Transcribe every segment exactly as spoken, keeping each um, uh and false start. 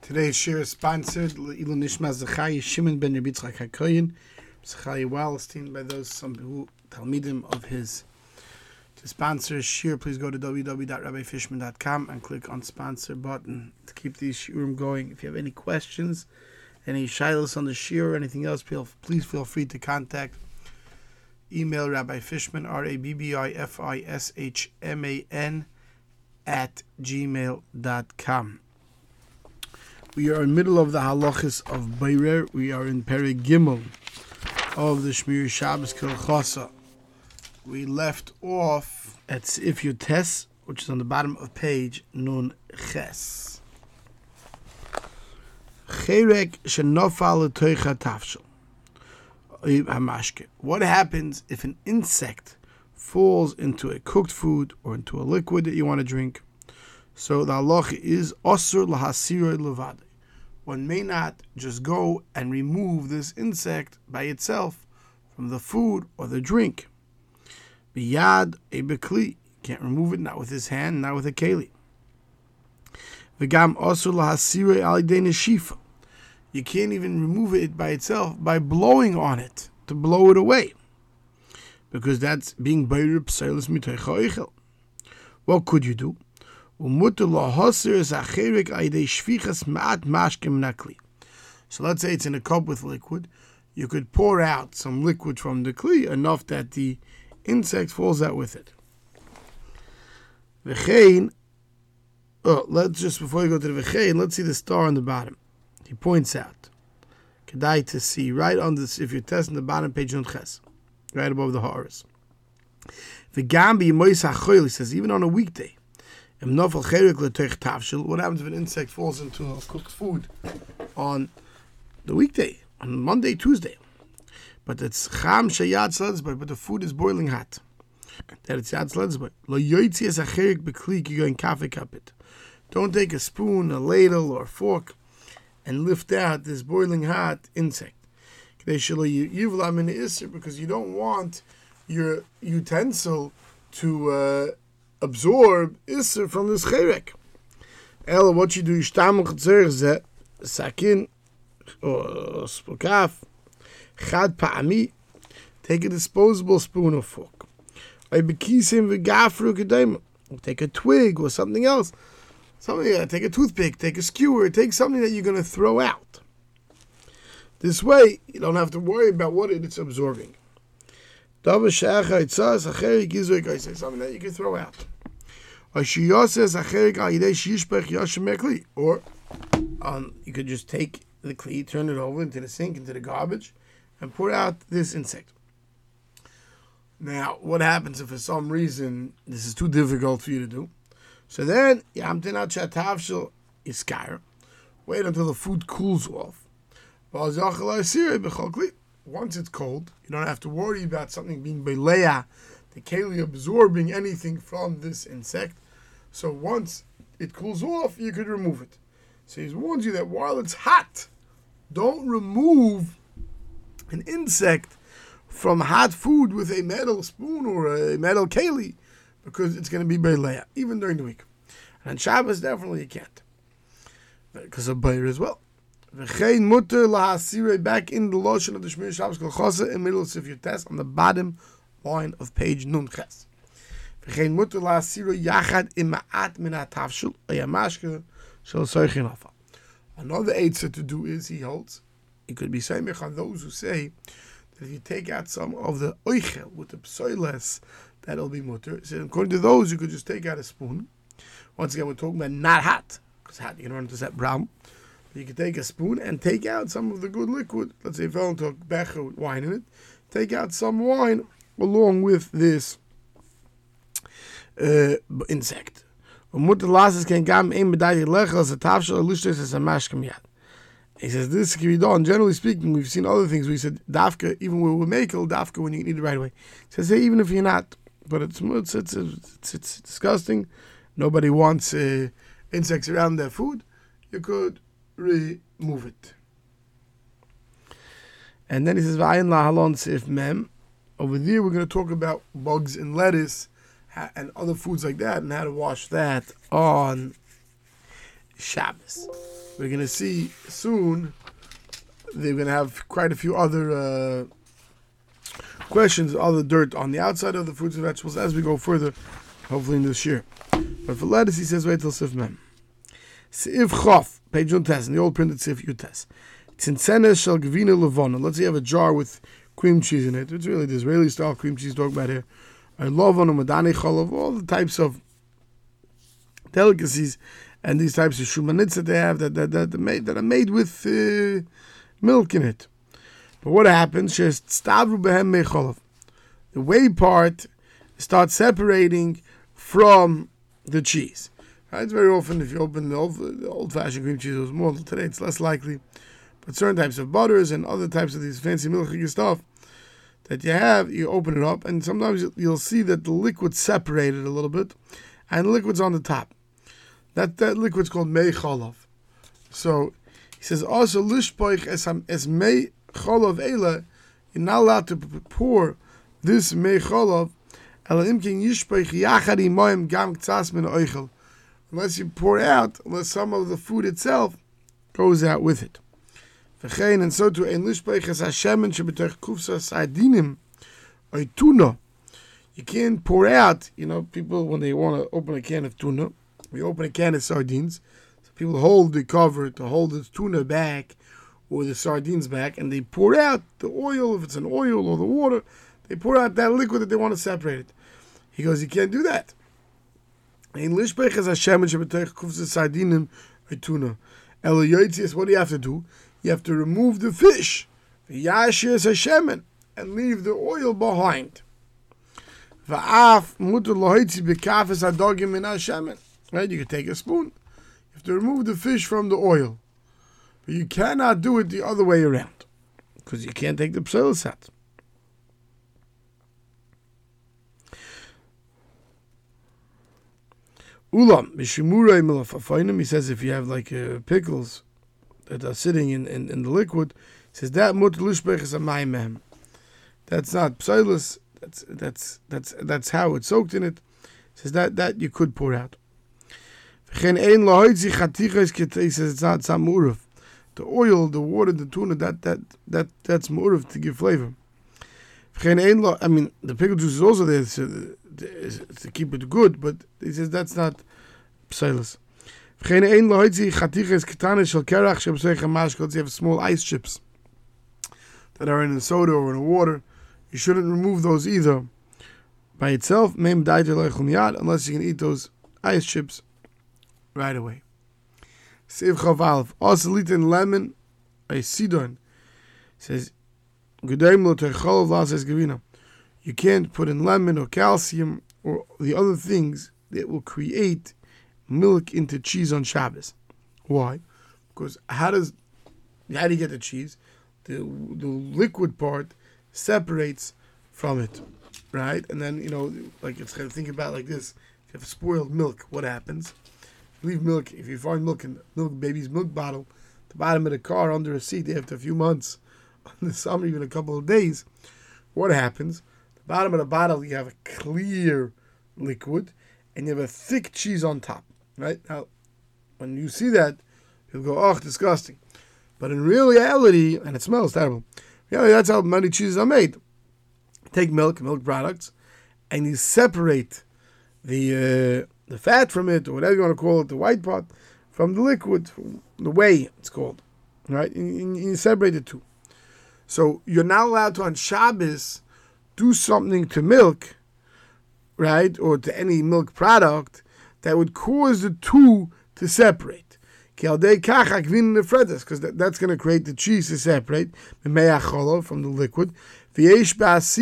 Today's share is sponsored Ilu Nishma Zechariah Shimon ben Rabbi Yitzchak HaKohen, Zechariah Wallerstein, by those some who Talmidim of his. To sponsor share, please go to w w w dot rabbi fishman dot com and click on sponsor button to keep these shiurim going. If you have any questions, any shilos on the shir or anything else, please feel free to contact. Email Rabbi Fishman, R A B B I F I S H M A N, at gmail dot com. We are in the middle of the halachas of Beirer. We are in Perek Gimel of the Shmir Shabbos Kilchasa. We left off at Seif Yotes, which is on the bottom of page Nun Ches. Cherek shenofal l'toicha tafshel. What happens if an insect falls into a cooked food or into a liquid that you want to drink? So the halacha is osur lahasiroi levad. One may not just go and remove this insect by itself from the food or the drink. Biyad e bekli, can't remove it, not with his hand, not with a keli. V'gam osur lahasiroi al yidei neshifa. You can't even remove it by itself by blowing on it, to blow it away. Because that's being beirer p'seilis mitoicha oichel. What could you do? So let's say it's in a cup with liquid. You could pour out some liquid from the kli, enough that the insect falls out with it. Oh, let's just, before you go to the v'chein, let's see the star on the bottom. He points out, kedai to see, right on this, if you're testing the bottom page on ches, right above the horus. The gambi mois hachoil, he says, even on a weekday, what happens if an insect falls into a cooked food on the weekday, on Monday, Tuesday? But it's cham sheyad sledesboy, but the food is boiling hot. That it's yad sledesboy. Lo yoitzi es acherik beklik, you go in kafe kapit. Don't take a spoon, a ladle, or a fork and lift out this boiling hot insect. Because you don't want your utensil to uh, absorb isser from this cherek. Ella, what you do, sakin or spokaf, chad pa'ami, take a disposable spoon or fork. Take a twig or something else. Something, uh, take a toothpick, take a skewer, take something that you're going to throw out. This way, you don't have to worry about what it's absorbing. Something that you can throw out. Or um, you could just take the kli, turn it over into the sink, into the garbage, and pour out this insect. Now, what happens if for some reason this is too difficult for you to do? So then, wait until the food cools off. Once it's cold, you don't have to worry about something being beleah, the keli absorbing anything from this insect. So once it cools off, you could remove it. So he warns you that while it's hot, don't remove an insect from hot food with a metal spoon or a metal keli, because it's going to be beleah, even during the week. And on Shabbos, definitely you can't, because of Beir as well. V'chein mutter lahasirei, back in the lotion of the Shmir Shabbos Kolchasa, in the middle of Seif Yotes, on the bottom line of page Nun Ches. V'chein mutter lahasirei yachad ima'at min ha'tafshel ayamashke shel soichin hafa. Another eitzah to do is, he holds, it could be seimich on those who say that if you take out some of the oichel with the psoiles, that'll be mutter. So according to those, you could just take out a spoon. Once again, we're talking about not hot, because hot, you can run into that brown. You can take a spoon and take out some of the good liquid. Let's say you fell into a becher with wine in it. Take out some wine along with this uh, insect. He says this can be done. Generally speaking, we've seen other things. We said dafka, even when we make it, dafka when you can eat it right away. He says, hey, even if you're not, but it's it's it's, it's, it's disgusting. Nobody wants uh, insects around their food. You could remove it. And then he says, "V'ayin lahalon seif mem." Over there, we're going to talk about bugs in lettuce and other foods like that, and how to wash that on Shabbos. we're going to see soon, they're going to have quite a few other uh, questions, other dirt on the outside of the fruits and vegetables as we go further, hopefully in this year. But for lettuce, he says, wait till Sif Mem. Sif Chof, page Yutes, in the old printed Sif Yutes. Tzinsene shel gvina levana. Let's say you have a jar with cream cheese in it. It's really the Israeli style cream cheese talk about here. I love on madani chalav, all the types of delicacies and these types of shumanitz that they have that that that, that, made, that are made with uh, milk in it. But what happens? The whey part starts separating from the cheese. Right? It's very often if you open the old, the old-fashioned cream cheese, it was more today. It's less likely. But certain types of butters and other types of these fancy milky stuff that you have, you open it up, and sometimes you'll see that the liquid's separated a little bit, and the liquid's on the top. That that liquid's called mei chalav. So he says also lishpoich es es mei chalav ela. You're not allowed to pour this mei chalav ela imkin yishpoich yachad imoim gam ktsas min oichel, unless you pour out, unless some of the food itself goes out with it. And so to ein lishpoich es hashemen shebetoich kufsa sardinim or tuna. You can't pour out. You know, people when they want to open a can of tuna. We open a can of sardines, so people hold the cover to hold the tuna back or the sardines back, and they pour out the oil, if it's an oil or the water, they pour out that liquid that they want to separate it. He goes, you can't do that. What do you have to do? You have to remove the fish, and leave the oil behind. Right? You can take a spoon. You have to remove the fish from the oil. But you cannot do it the other way around, because you can't take the pselos out. Ulam, he says if you have like uh, pickles that are sitting in, in, in the liquid, he says that is a maimem. That's not pselos. That's that's that's that's how it's soaked in it. He says that that you could pour out. He says it's not some mu'uruf. The oil, the water, the tuna, that that that that's mu'uruf to give flavor. I mean, the pickle juice is also there to, to keep it good, but he says that's not pselos. You have small ice chips that are in a soda or in a water. You shouldn't remove those either by itself, unless you can eat those ice chips right away. Seiv Chavalv. Also, litin lemon, a sidon. Says, you can't put in lemon or calcium or the other things that will create milk into cheese on Shabbos. Why? Because how does how do you get the cheese? The the liquid part separates from it, right? And then, you know, like it's kind of think about it like this: if you have spoiled milk, what happens? Leave milk. If you find milk in milk baby's milk bottle, the bottom of the car under a seat after a few months, in the summer even a couple of days, what happens? The bottom of the bottle you have a clear liquid, and you have a thick cheese on top. Right now, when you see that, you'll go, "Oh, disgusting!" But in reality, and it smells terrible. Yeah, that's how many cheeses are made. Take milk, milk products, and you separate the. Uh, the fat from it, or whatever you want to call it, the white part, from the liquid, from the whey, it's called. Right? And, and you separate the two. So you're not allowed to, on Shabbos, do something to milk, right, or to any milk product that would cause the two to separate. Because that, that's going to create the cheese to separate from the liquid. It's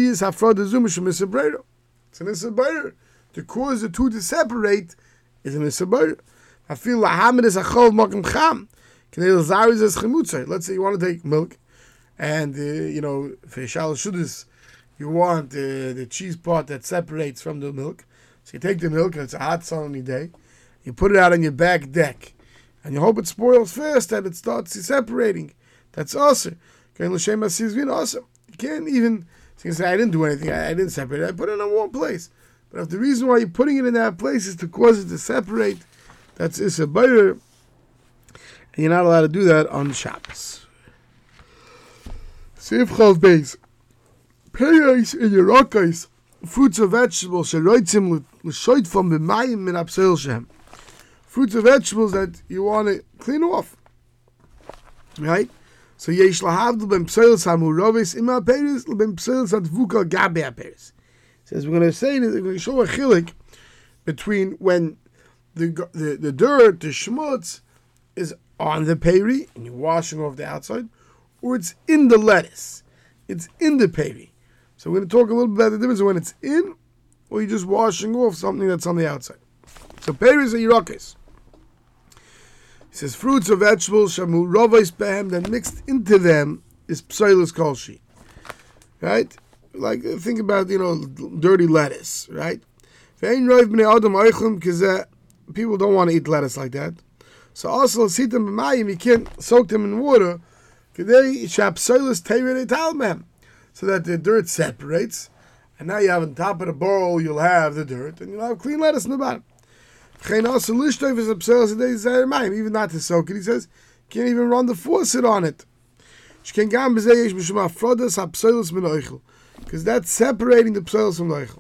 an isabayr. To cause the two to separate is an isabayr. I feel lahamid is a chol makim cham. Let's say you want to take milk, and uh, you know, for shal shudis, you want uh, the cheese part that separates from the milk. So you take the milk, and it's a hot sunny day. You put it out on your back deck, and you hope it spoils first, that it starts separating. That's awesome. You can't even you can say, I didn't do anything. I, I didn't separate it. I put it in a warm place. But if the reason why you're putting it in that place is to cause it to separate, that's Issa Bayer. and you're not allowed to do that on Shabbos. Sif Chav Beis. Peiros and Yerakos, fruits or vegetables, sheroitzim l'shoit from b'mayim min apseil shem. Fruits or vegetables that you want to clean off. Right? So yesh lahavdil ben pseilos hamurovis ima peiros ben pseilos advuka gabe peiros. Says we're going to say that we're going to show a chilik between when the the, the dirt, the schmutz, is on the peri and you're washing off the outside, or it's in the lettuce. It's in the peri. So we're going to talk a little bit about the difference when it's in, or you're just washing off something that's on the outside. So peris are yerakos. He says fruits or vegetables shamu rovais behem, then mixed into them is pseilos kolshi. Right? Like think about, you know, dirty lettuce, right? Because uh, people don't want to eat lettuce like that. So also you can't soak them in water. So that the dirt separates, and now you have on top of the bowl, you'll have the dirt, and you'll have clean lettuce in the bottom. Even not to soak it, he says, you can't even run the faucet on it. Because that's separating the pseilos from the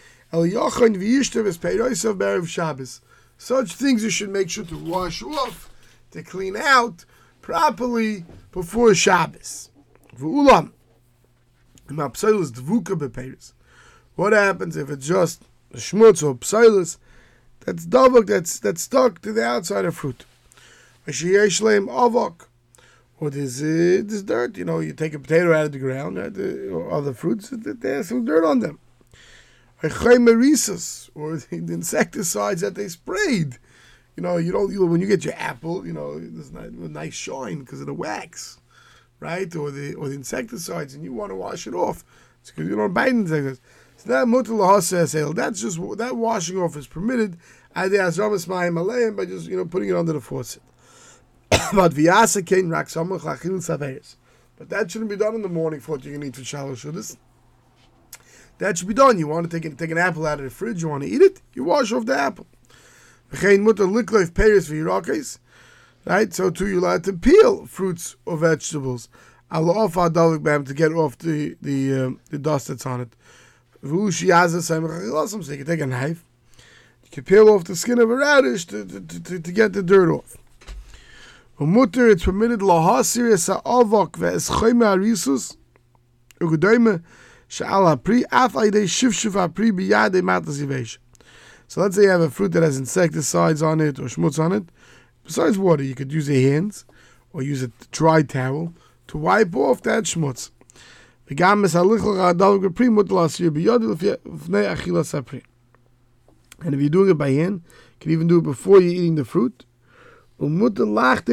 eichel. Such things you should make sure to wash off, to clean out properly before Shabbos. What happens if it's just a schmutz or pseilos that's davok, that's that's stuck to the outside of fruit? Or there's, uh, there's dirt, you know, you take a potato out of the ground, right, the, or other fruits, there's some dirt on them. Or the, the insecticides that they sprayed. You know, you don't, you, when you get your apple, you know, there's not, a nice shine because of the wax, right? Or the or the insecticides, and you want to wash it off. It's because you don't buy insecticides. So that mutal lahaseh, that's just, that washing off is permitted by just, you know, putting it under the faucet. But v'yasa kein rak samach lachil saveis. But that shouldn't be done in the morning for what you're going to eat for shalosh shudas. That should be done. You want to take, take an apple out of the fridge, you want to eat it, you wash off the apple. V'chein mutar likleif peiros v'yirakos. Right? So too you're allowed to peel fruits or vegetables. Allah off adavik bam to get off the the um, the dust that's on it. V'ushi yaza samach lachil. So you can take a knife, you can peel off the skin of a radish to to, to, to get the dirt off. Mutter, it's permitted lahasir sa'avok ve'eschayme harisus ugedoyme she'al hapri af aydei shivshiv hapri biyadei matas yivesh. So let's say you have a fruit that has insecticides on it or schmutz on it. Besides water, you could use your hands or use a dry towel to wipe off that schmutz. And if you're doing it by hand, you can even do it before you're eating the fruit. Not just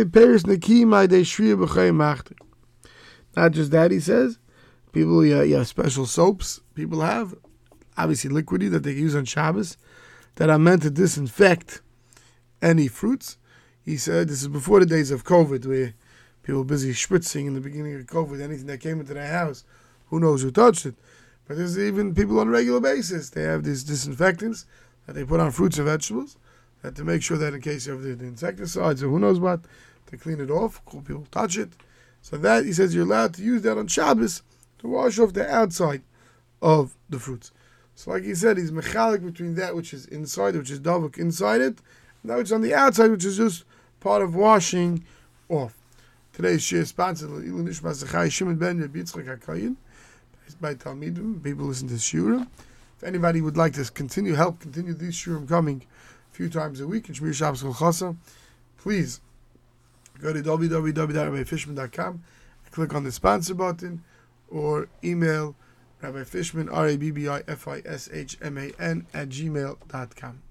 that, he says, people, you have, you have special soaps, people have, obviously liquidy that they use on Shabbos, that are meant to disinfect any fruits. He said, this is before the days of COVID, where people were busy spritzing in the beginning of COVID, anything that came into their house, who knows who touched it. But there's even people on a regular basis, they have these disinfectants that they put on fruits and vegetables, that to make sure that in case you have the, the insecticides or who knows what, to clean it off, cool people touch it. So that, he says, you're allowed to use that on Shabbos to wash off the outside of the fruits. So like he said, he's mechalik between that which is inside, which is davuk inside it, and that which is on the outside, which is just part of washing off. Today's shir is sponsored by Nishmas Zechai Shimon ben Rabbi Yitzchak HaKoyin. It's by Talmidim. People listen to shurim. If anybody would like to continue, help continue these shurim coming a few times a week in Shmir Shabbos Kol Chasa, please go to w w w dot rabbi fishman dot com and click on the sponsor button, or email Rabbi Fishman, R A B B I F I S H M A N, at gmail dot com.